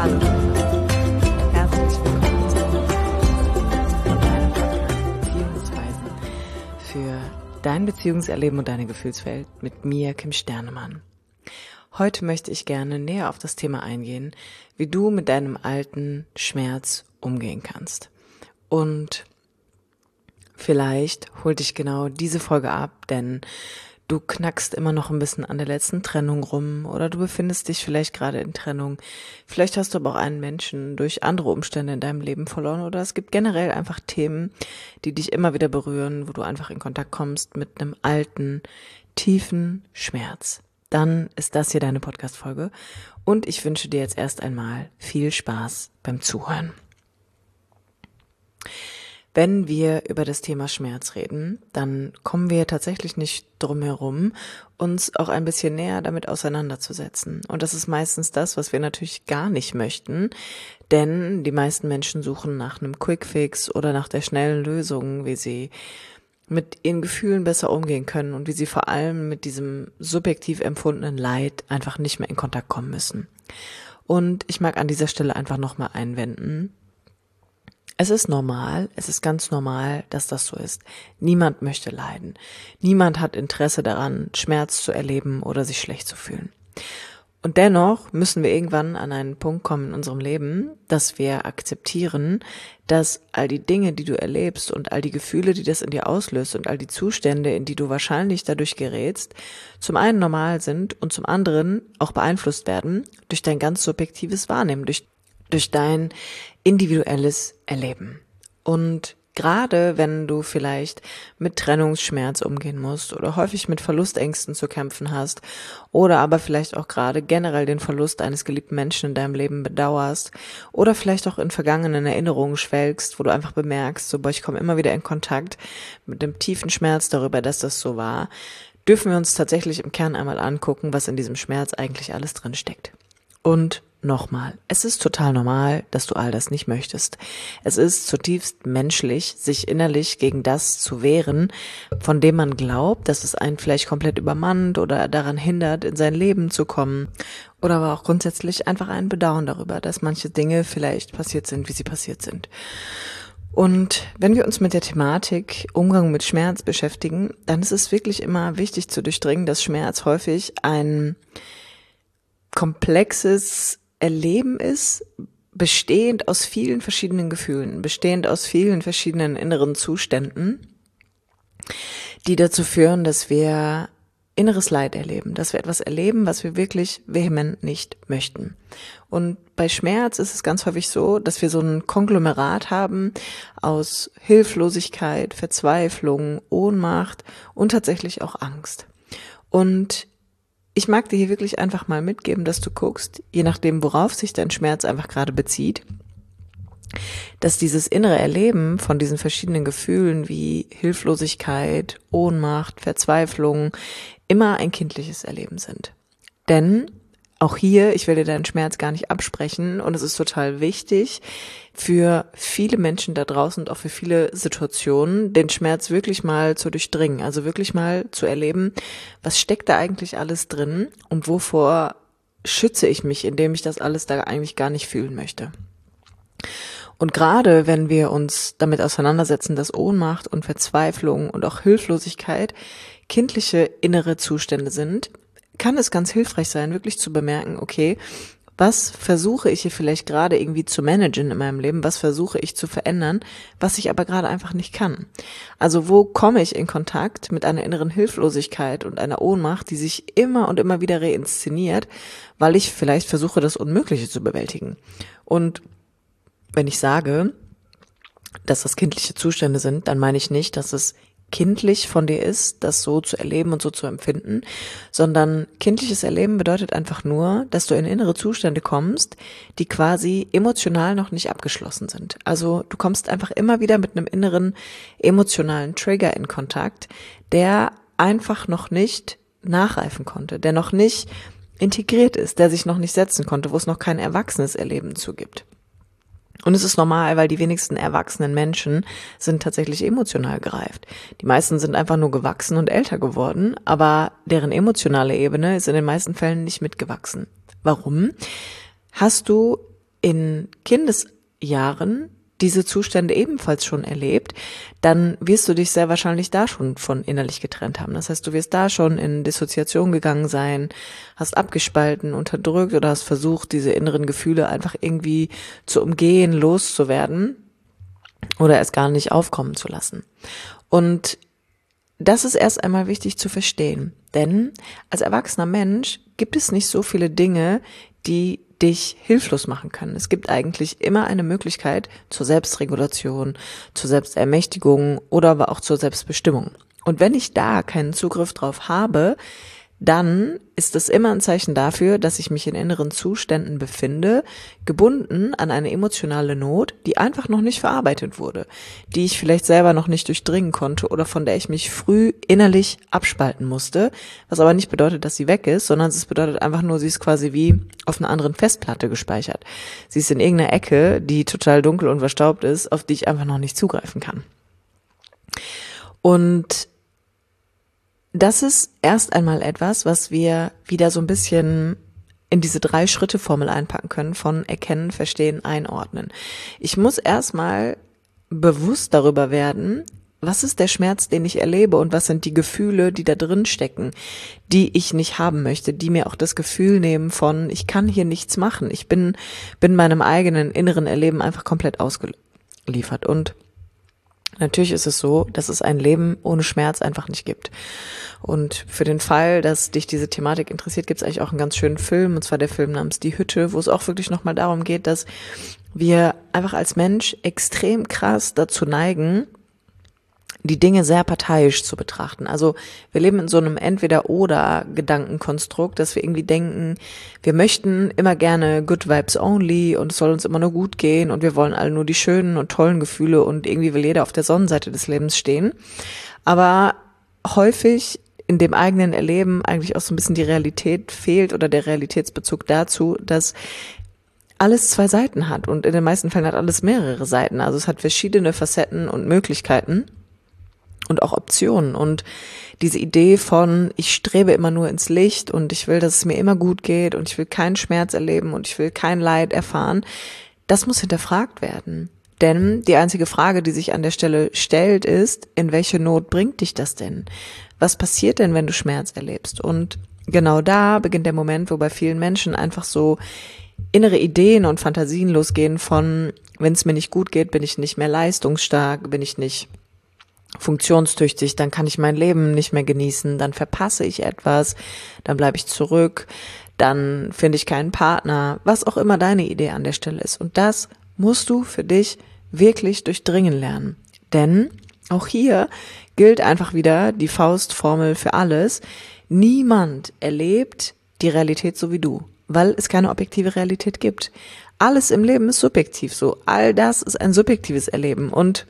Hallo, herzlich willkommen zu deinem Podcast Beziehungsweisen für dein Beziehungserleben und deine Gefühlswelt mit mir, Kim Sternemann. Heute möchte ich gerne näher auf das Thema eingehen, wie du mit deinem alten Schmerz umgehen kannst. Und vielleicht holt dich genau diese Folge ab, denn du knackst immer noch ein bisschen an der letzten Trennung rum oder du befindest dich vielleicht gerade in Trennung. Vielleicht hast du aber auch einen Menschen durch andere Umstände in deinem Leben verloren oder es gibt generell einfach Themen, die dich immer wieder berühren, wo du einfach in Kontakt kommst mit einem alten, tiefen Schmerz. Dann ist das hier deine Podcast-Folge und ich wünsche dir jetzt erst einmal viel Spaß beim Zuhören. Wenn wir über das Thema Schmerz reden, dann kommen wir tatsächlich nicht drum herum, uns auch ein bisschen näher damit auseinanderzusetzen. Und das ist meistens das, was wir natürlich gar nicht möchten, denn die meisten Menschen suchen nach einem Quickfix oder nach der schnellen Lösung, wie sie mit ihren Gefühlen besser umgehen können und wie sie vor allem mit diesem subjektiv empfundenen Leid einfach nicht mehr in Kontakt kommen müssen. Und ich mag an dieser Stelle einfach nochmal einwenden, es ist normal, es ist ganz normal, dass das so ist. Niemand möchte leiden. Niemand hat Interesse daran, Schmerz zu erleben oder sich schlecht zu fühlen. Und dennoch müssen wir irgendwann an einen Punkt kommen in unserem Leben, dass wir akzeptieren, dass all die Dinge, die du erlebst und all die Gefühle, die das in dir auslöst und all die Zustände, in die du wahrscheinlich dadurch gerätst, zum einen normal sind und zum anderen auch beeinflusst werden durch dein ganz subjektives Wahrnehmen, durch dein individuelles Erleben. Und gerade wenn du vielleicht mit Trennungsschmerz umgehen musst oder häufig mit Verlustängsten zu kämpfen hast oder aber vielleicht auch gerade generell den Verlust eines geliebten Menschen in deinem Leben bedauerst oder vielleicht auch in vergangenen Erinnerungen schwelgst, wo du einfach bemerkst, so, ich komme immer wieder in Kontakt mit dem tiefen Schmerz darüber, dass das so war, dürfen wir uns tatsächlich im Kern einmal angucken, was in diesem Schmerz eigentlich alles drin steckt. Und nochmal, es ist total normal, dass du all das nicht möchtest. Es ist zutiefst menschlich, sich innerlich gegen das zu wehren, von dem man glaubt, dass es einen vielleicht komplett übermannt oder daran hindert, in sein Leben zu kommen. Oder aber auch grundsätzlich einfach ein Bedauern darüber, dass manche Dinge vielleicht passiert sind, wie sie passiert sind. Und wenn wir uns mit der Thematik Umgang mit Schmerz beschäftigen, dann ist es wirklich immer wichtig zu durchdringen, dass Schmerz häufig ein komplexes Erleben ist, bestehend aus vielen verschiedenen Gefühlen, bestehend aus vielen verschiedenen inneren Zuständen, die dazu führen, dass wir inneres Leid erleben, dass wir etwas erleben, was wir wirklich vehement nicht möchten. Und bei Schmerz ist es ganz häufig so, dass wir so ein Konglomerat haben aus Hilflosigkeit, Verzweiflung, Ohnmacht und tatsächlich auch Angst. Und ich mag dir hier wirklich einfach mal mitgeben, dass du guckst, je nachdem, worauf sich dein Schmerz einfach gerade bezieht, dass dieses innere Erleben von diesen verschiedenen Gefühlen wie Hilflosigkeit, Ohnmacht, Verzweiflung immer ein kindliches Erleben sind. Denn auch hier, ich will dir deinen Schmerz gar nicht absprechen und es ist total wichtig für viele Menschen da draußen und auch für viele Situationen, den Schmerz wirklich mal zu durchdringen, also wirklich mal zu erleben, was steckt da eigentlich alles drin und wovor schütze ich mich, indem ich das alles da eigentlich gar nicht fühlen möchte. Und gerade wenn wir uns damit auseinandersetzen, dass Ohnmacht und Verzweiflung und auch Hilflosigkeit kindliche innere Zustände sind, kann es ganz hilfreich sein, wirklich zu bemerken, okay, was versuche ich hier vielleicht gerade irgendwie zu managen in meinem Leben, was versuche ich zu verändern, was ich aber gerade einfach nicht kann. Also wo komme ich in Kontakt mit einer inneren Hilflosigkeit und einer Ohnmacht, die sich immer und immer wieder reinszeniert, weil ich vielleicht versuche, das Unmögliche zu bewältigen. Und wenn ich sage, dass das kindliche Zustände sind, dann meine ich nicht, dass es kindlich von dir ist, das so zu erleben und so zu empfinden, sondern kindliches Erleben bedeutet einfach nur, dass du in innere Zustände kommst, die quasi emotional noch nicht abgeschlossen sind. Also du kommst einfach immer wieder mit einem inneren emotionalen Trigger in Kontakt, der einfach noch nicht nachreifen konnte, der noch nicht integriert ist, der sich noch nicht setzen konnte, wo es noch kein erwachsenes Erleben zu gibt. Und es ist normal, weil die wenigsten erwachsenen Menschen sind tatsächlich emotional gereift. Die meisten sind einfach nur gewachsen und älter geworden, aber deren emotionale Ebene ist in den meisten Fällen nicht mitgewachsen. Warum? Hast du in Kindesjahren diese Zustände ebenfalls schon erlebt, dann wirst du dich sehr wahrscheinlich da schon von innerlich getrennt haben. Das heißt, du wirst da schon in Dissoziation gegangen sein, hast abgespalten, unterdrückt oder hast versucht, diese inneren Gefühle einfach irgendwie zu umgehen, loszuwerden oder es gar nicht aufkommen zu lassen. Und das ist erst einmal wichtig zu verstehen, denn als erwachsener Mensch gibt es nicht so viele Dinge, die dich hilflos machen können. Es gibt eigentlich immer eine Möglichkeit zur Selbstregulation, zur Selbstermächtigung oder aber auch zur Selbstbestimmung. Und wenn ich da keinen Zugriff drauf habe, dann ist es immer ein Zeichen dafür, dass ich mich in inneren Zuständen befinde, gebunden an eine emotionale Not, die einfach noch nicht verarbeitet wurde, die ich vielleicht selber noch nicht durchdringen konnte oder von der ich mich früh innerlich abspalten musste, was aber nicht bedeutet, dass sie weg ist, sondern es bedeutet einfach nur, sie ist quasi wie auf einer anderen Festplatte gespeichert. Sie ist in irgendeiner Ecke, die total dunkel und verstaubt ist, auf die ich einfach noch nicht zugreifen kann. Und das ist erst einmal etwas, was wir wieder so ein bisschen in diese 3-Schritte-Formel einpacken können von erkennen, verstehen, einordnen. Ich muss erstmal bewusst darüber werden, was ist der Schmerz, den ich erlebe und was sind die Gefühle, die da drin stecken, die ich nicht haben möchte, die mir auch das Gefühl nehmen von, ich kann hier nichts machen, ich bin meinem eigenen inneren Erleben einfach komplett ausgeliefert. Und natürlich ist es so, dass es ein Leben ohne Schmerz einfach nicht gibt. Und für den Fall, dass dich diese Thematik interessiert, gibt es eigentlich auch einen ganz schönen Film, und zwar der Film namens Die Hütte, wo es auch wirklich nochmal darum geht, dass wir einfach als Mensch extrem krass dazu neigen, die Dinge sehr parteiisch zu betrachten. Also wir leben in so einem Entweder-oder-Gedankenkonstrukt, dass wir irgendwie denken, wir möchten immer gerne good vibes only und es soll uns immer nur gut gehen und wir wollen alle nur die schönen und tollen Gefühle und irgendwie will jeder auf der Sonnenseite des Lebens stehen. Aber häufig in dem eigenen Erleben eigentlich auch so ein bisschen die Realität fehlt oder der Realitätsbezug dazu, dass alles 2 Seiten hat und in den meisten Fällen hat alles mehrere Seiten. Also es hat verschiedene Facetten und Möglichkeiten und auch Optionen. Und diese Idee von, ich strebe immer nur ins Licht und ich will, dass es mir immer gut geht und ich will keinen Schmerz erleben und ich will kein Leid erfahren, das muss hinterfragt werden. Denn die einzige Frage, die sich an der Stelle stellt, ist, in welche Not bringt dich das denn? Was passiert denn, wenn du Schmerz erlebst? Und genau da beginnt der Moment, wo bei vielen Menschen einfach so innere Ideen und Fantasien losgehen von, wenn es mir nicht gut geht, bin ich nicht mehr leistungsstark, bin ich nicht funktionstüchtig, dann kann ich mein Leben nicht mehr genießen, dann verpasse ich etwas, dann bleibe ich zurück, dann finde ich keinen Partner, was auch immer deine Idee an der Stelle ist. Und das musst du für dich wirklich durchdringen lernen. Denn auch hier gilt einfach wieder die Faustformel für alles. Niemand erlebt die Realität so wie du, weil es keine objektive Realität gibt. Alles im Leben ist subjektiv so. All das ist ein subjektives Erleben. Und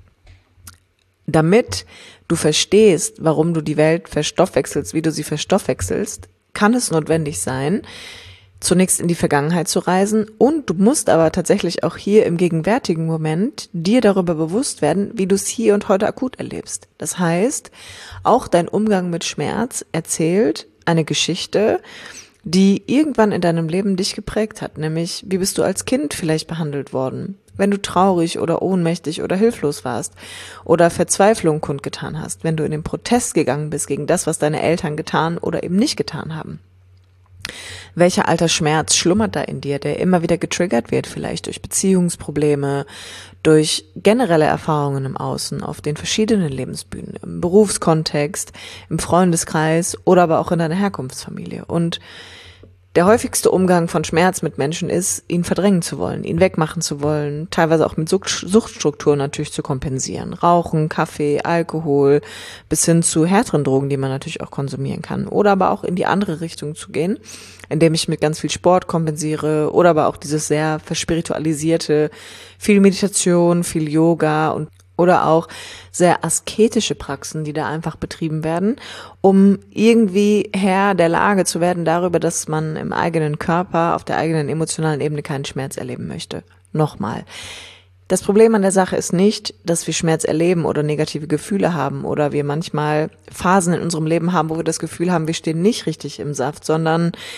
damit du verstehst, warum du die Welt verstoffwechselst, wie du sie verstoffwechselst, kann es notwendig sein, zunächst in die Vergangenheit zu reisen, und du musst aber tatsächlich auch hier im gegenwärtigen Moment dir darüber bewusst werden, wie du es hier und heute akut erlebst. Das heißt, auch dein Umgang mit Schmerz erzählt eine Geschichte, die irgendwann in deinem Leben dich geprägt hat, nämlich wie bist du als Kind vielleicht behandelt worden, wenn du traurig oder ohnmächtig oder hilflos warst oder Verzweiflung kundgetan hast, wenn du in den Protest gegangen bist gegen das, was deine Eltern getan oder eben nicht getan haben. Welcher alter Schmerz schlummert da in dir, der immer wieder getriggert wird, vielleicht durch Beziehungsprobleme, durch generelle Erfahrungen im Außen, auf den verschiedenen Lebensbühnen, im Berufskontext, im Freundeskreis oder aber auch in deiner Herkunftsfamilie. Und der häufigste Umgang von Schmerz mit Menschen ist, ihn verdrängen zu wollen, ihn wegmachen zu wollen, teilweise auch mit Suchtstrukturen natürlich zu kompensieren. Rauchen, Kaffee, Alkohol, bis hin zu härteren Drogen, die man natürlich auch konsumieren kann. Oder aber auch in die andere Richtung zu gehen, indem ich mit ganz viel Sport kompensiere, oder aber auch dieses sehr verspiritualisierte, viel Meditation, viel Yoga und oder auch sehr asketische Praxen, die da einfach betrieben werden, um irgendwie Herr der Lage zu werden darüber, dass man im eigenen Körper, auf der eigenen emotionalen Ebene keinen Schmerz erleben möchte. Nochmal. Das Problem an der Sache ist nicht, dass wir Schmerz erleben oder negative Gefühle haben oder wir manchmal Phasen in unserem Leben haben, wo wir das Gefühl haben, wir stehen nicht richtig im Saft, sondern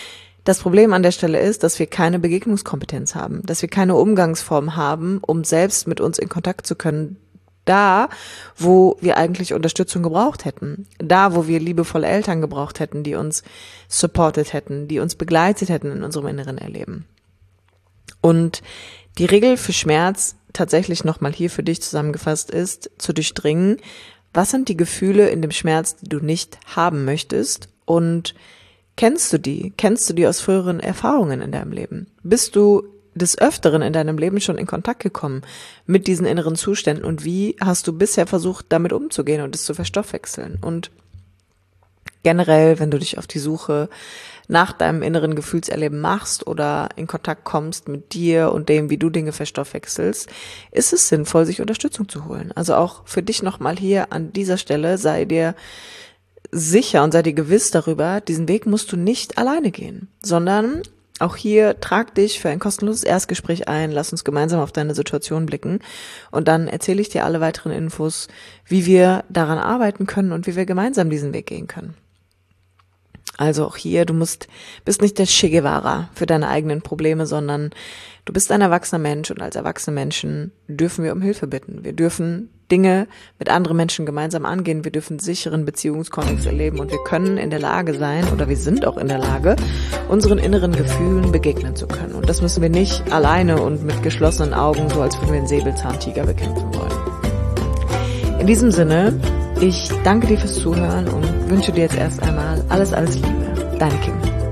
Das Problem an der Stelle ist, dass wir keine Begegnungskompetenz haben, dass wir keine Umgangsform haben, um selbst mit uns in Kontakt zu können, da, wo wir eigentlich Unterstützung gebraucht hätten, da, wo wir liebevolle Eltern gebraucht hätten, die uns supportet hätten, die uns begleitet hätten in unserem inneren Erleben. Und die Regel für Schmerz tatsächlich nochmal hier für dich zusammengefasst ist, zu durchdringen, was sind die Gefühle in dem Schmerz, die du nicht haben möchtest, und kennst du die aus früheren Erfahrungen in deinem Leben? Bist du des Öfteren in deinem Leben schon in Kontakt gekommen mit diesen inneren Zuständen, und wie hast du bisher versucht, damit umzugehen und es zu verstoffwechseln? Und generell, wenn du dich auf die Suche nach deinem inneren Gefühlserleben machst oder in Kontakt kommst mit dir und dem, wie du Dinge verstoffwechselst, ist es sinnvoll, sich Unterstützung zu holen. Also auch für dich nochmal hier an dieser Stelle, sei dir sicher und sei dir gewiss darüber, diesen Weg musst du nicht alleine gehen, sondern auch hier trag dich für ein kostenloses Erstgespräch ein, lass uns gemeinsam auf deine Situation blicken und dann erzähle ich dir alle weiteren Infos, wie wir daran arbeiten können und wie wir gemeinsam diesen Weg gehen können. Also auch hier, bist nicht der Che Guevara für deine eigenen Probleme, sondern du bist ein erwachsener Mensch, und als erwachsene Menschen dürfen wir um Hilfe bitten. Wir dürfen Dinge mit anderen Menschen gemeinsam angehen, wir dürfen sicheren Beziehungskontext erleben, und wir können in der Lage sein, oder wir sind auch in der Lage, unseren inneren Gefühlen begegnen zu können. Und das müssen wir nicht alleine und mit geschlossenen Augen, so als würden wir einen Säbelzahntiger bekämpfen wollen. In diesem Sinne, ich danke dir fürs Zuhören und wünsche dir jetzt erst einmal alles Liebe. Deine Kim.